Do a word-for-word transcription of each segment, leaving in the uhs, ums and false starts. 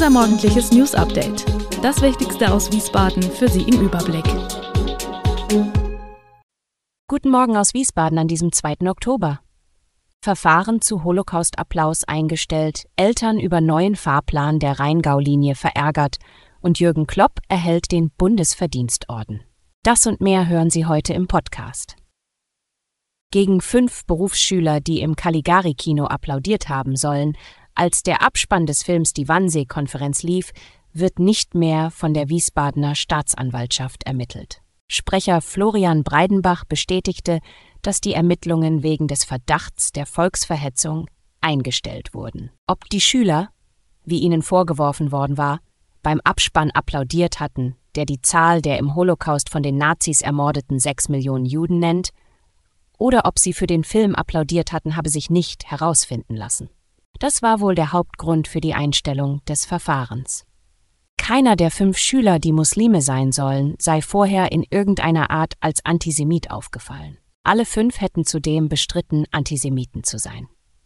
Unser morgendliches News-Update. Das Wichtigste aus Wiesbaden für Sie im Überblick. Guten Morgen aus Wiesbaden an diesem zweiten Oktober. Verfahren zu Holocaust-Applaus eingestellt, Eltern über neuen Fahrplan der Rheingau-Linie verärgert und Jürgen Klopp erhält den Bundesverdienstorden. Das und mehr hören Sie heute im Podcast. Gegen fünf Berufsschüler, die im Caligari-Kino applaudiert haben sollen, als der Abspann des Films Die Wannsee-Konferenz lief, wird nicht mehr von der Wiesbadener Staatsanwaltschaft ermittelt. Sprecher Florian Breidenbach bestätigte, dass die Ermittlungen wegen des Verdachts der Volksverhetzung eingestellt wurden. Ob die Schüler, wie ihnen vorgeworfen worden war, beim Abspann applaudiert hatten, der die Zahl der im Holocaust von den Nazis ermordeten sechs Millionen Juden nennt, oder ob sie für den Film applaudiert hatten, habe sich nicht herausfinden lassen. Das war wohl der Hauptgrund für die Einstellung des Verfahrens. Keiner der fünf Schüler, die Muslime sein sollen, sei vorher in irgendeiner Art als Antisemit aufgefallen. Alle fünf hätten zudem bestritten, Antisemiten zu sein.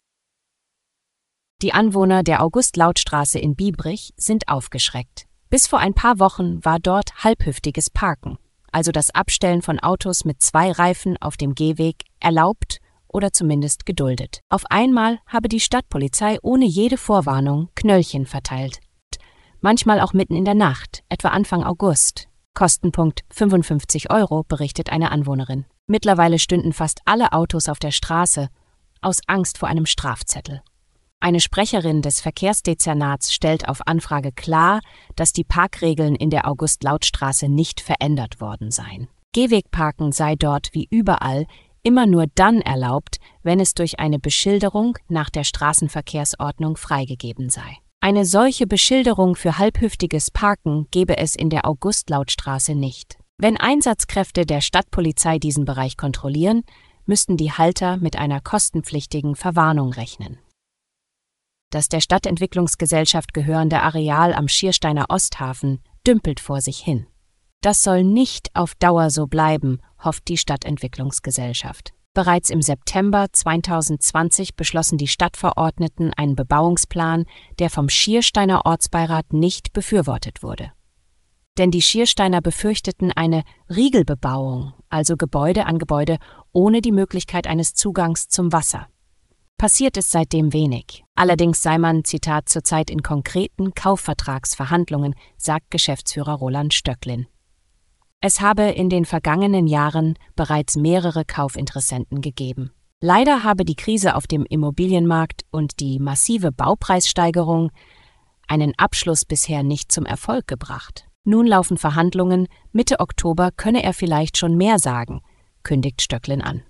Die Anwohner der August-Laut-Straße in Biebrich sind aufgeschreckt. Bis vor ein paar Wochen war dort halbhüftiges Parken, also das Abstellen von Autos mit zwei Reifen auf dem Gehweg, erlaubt oder zumindest geduldet. Auf einmal habe die Stadtpolizei ohne jede Vorwarnung Knöllchen verteilt. Manchmal auch mitten in der Nacht, etwa Anfang August. Kostenpunkt fünfundfünfzig Euro, berichtet eine Anwohnerin. Mittlerweile stünden fast alle Autos auf der Straße, aus Angst vor einem Strafzettel. Eine Sprecherin des Verkehrsdezernats stellt auf Anfrage klar, dass die Parkregeln in der August-Laut-Straße nicht verändert worden seien. Gehwegparken sei dort wie überall immer nur dann erlaubt, wenn es durch eine Beschilderung nach der Straßenverkehrsordnung freigegeben sei. Eine solche Beschilderung für halbhüftiges Parken gebe es in der August-Laut-Straße nicht. Wenn Einsatzkräfte der Stadtpolizei diesen Bereich kontrollieren, müssten die Halter mit einer kostenpflichtigen Verwarnung rechnen. Das der Stadtentwicklungsgesellschaft gehörende Areal am Schiersteiner Osthafen dümpelt vor sich hin. Das soll nicht auf Dauer so bleiben, hofft die Stadtentwicklungsgesellschaft. Bereits im September zweitausendzwanzig beschlossen die Stadtverordneten einen Bebauungsplan, der vom Schiersteiner Ortsbeirat nicht befürwortet wurde. Denn die Schiersteiner befürchteten eine Riegelbebauung, also Gebäude an Gebäude ohne die Möglichkeit eines Zugangs zum Wasser. Passiert ist seitdem wenig. Allerdings sei man, Zitat, zurzeit in konkreten Kaufvertragsverhandlungen, sagt Geschäftsführer Roland Stöcklin. Es habe in den vergangenen Jahren bereits mehrere Kaufinteressenten gegeben. Leider habe die Krise auf dem Immobilienmarkt und die massive Baupreissteigerung einen Abschluss bisher nicht zum Erfolg gebracht. Nun laufen Verhandlungen, Mitte Oktober könne er vielleicht schon mehr sagen, kündigt Stöcklin an.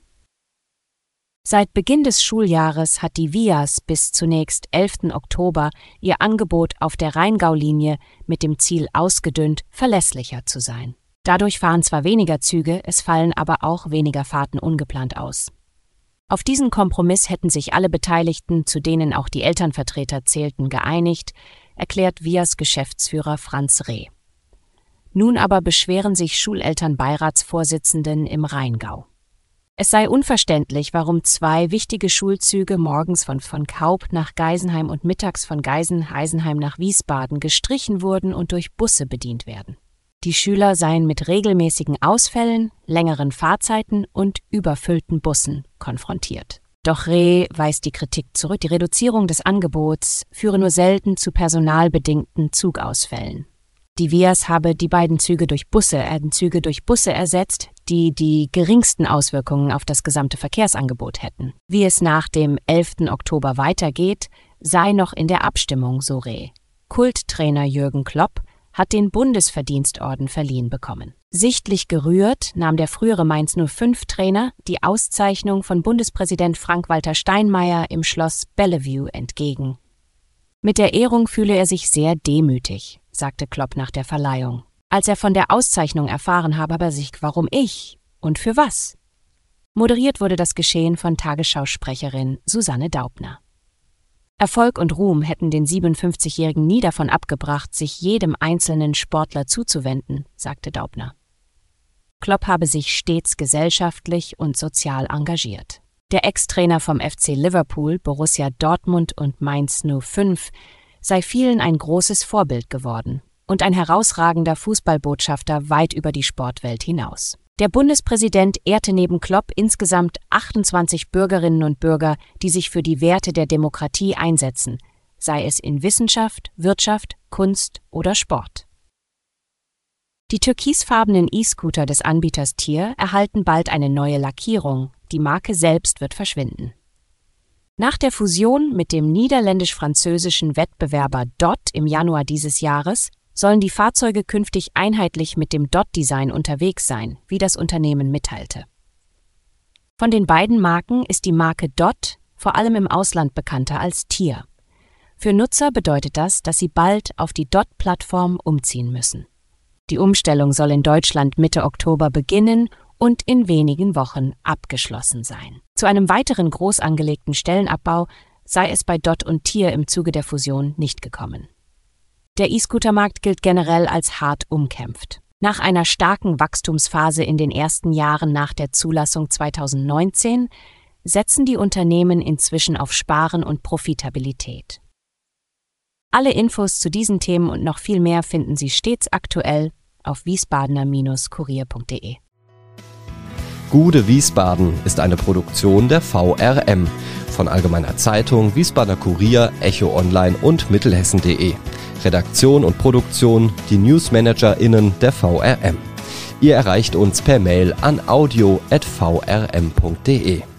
Seit Beginn des Schuljahres hat die Vias bis zunächst elften Oktober ihr Angebot auf der Rheingau-Linie mit dem Ziel ausgedünnt, verlässlicher zu sein. Dadurch fahren zwar weniger Züge, es fallen aber auch weniger Fahrten ungeplant aus. Auf diesen Kompromiss hätten sich alle Beteiligten, zu denen auch die Elternvertreter zählten, geeinigt, erklärt Vias Geschäftsführer Franz Reh. Nun aber beschweren sich Schulelternbeiratsvorsitzenden im Rheingau. Es sei unverständlich, warum zwei wichtige Schulzüge morgens von von Kaup nach Geisenheim und mittags von Geisenheim nach Wiesbaden gestrichen wurden und durch Busse bedient werden. Die Schüler seien mit regelmäßigen Ausfällen, längeren Fahrzeiten und überfüllten Bussen konfrontiert. Doch Reh weist die Kritik zurück. Die Reduzierung des Angebots führe nur selten zu personalbedingten Zugausfällen. Die Vias habe die beiden Züge durch Busse, äh, Züge durch Busse ersetzt, die die geringsten Auswirkungen auf das gesamte Verkehrsangebot hätten. Wie es nach dem elften Oktober weitergeht, sei noch in der Abstimmung, so Reh. Kulttrainer Jürgen Klopp hat den Bundesverdienstorden verliehen bekommen. Sichtlich gerührt nahm der frühere Mainz null fünf Trainer die Auszeichnung von Bundespräsident Frank-Walter Steinmeier im Schloss Bellevue entgegen. Mit der Ehrung fühle er sich sehr demütig, sagte Klopp nach der Verleihung. Als er von der Auszeichnung erfahren habe, habe er sich, warum ich und für was? Moderiert wurde das Geschehen von Tagesschausprecherin Susanne Daubner. Erfolg und Ruhm hätten den siebenundfünfzigjährigen nie davon abgebracht, sich jedem einzelnen Sportler zuzuwenden, sagte Daubner. Klopp habe sich stets gesellschaftlich und sozial engagiert. Der Ex-Trainer vom F C Liverpool, Borussia Dortmund und Mainz null fünf sei vielen ein großes Vorbild geworden und ein herausragender Fußballbotschafter weit über die Sportwelt hinaus. Der Bundespräsident ehrte neben Klopp insgesamt achtundzwanzig Bürgerinnen und Bürger, die sich für die Werte der Demokratie einsetzen, sei es in Wissenschaft, Wirtschaft, Kunst oder Sport. Die türkisfarbenen E-Scooter des Anbieters Tier erhalten bald eine neue Lackierung, die Marke selbst wird verschwinden. Nach der Fusion mit dem niederländisch-französischen Wettbewerber D O T im Januar dieses Jahres sollen die Fahrzeuge künftig einheitlich mit dem D O T-Design unterwegs sein, wie das Unternehmen mitteilte. Von den beiden Marken ist die Marke D O T vor allem im Ausland bekannter als Tier. Für Nutzer bedeutet das, dass sie bald auf die D O T-Plattform umziehen müssen. Die Umstellung soll in Deutschland Mitte Oktober beginnen und in wenigen Wochen abgeschlossen sein. Zu einem weiteren groß angelegten Stellenabbau sei es bei D O T und Tier im Zuge der Fusion nicht gekommen. Der E-Scooter-Markt gilt generell als hart umkämpft. Nach einer starken Wachstumsphase in den ersten Jahren nach der Zulassung zweitausendneunzehn setzen die Unternehmen inzwischen auf Sparen und Profitabilität. Alle Infos zu diesen Themen und noch viel mehr finden Sie stets aktuell auf wiesbadener Kurier punkt de. Gude Wiesbaden ist eine Produktion der V R M von Allgemeiner Zeitung, Wiesbadener Kurier, Echo Online und Mittelhessen punkt de. Redaktion und Produktion die NewsmanagerInnen der V R M. Ihr erreicht uns per Mail an audio at v r m punkt de.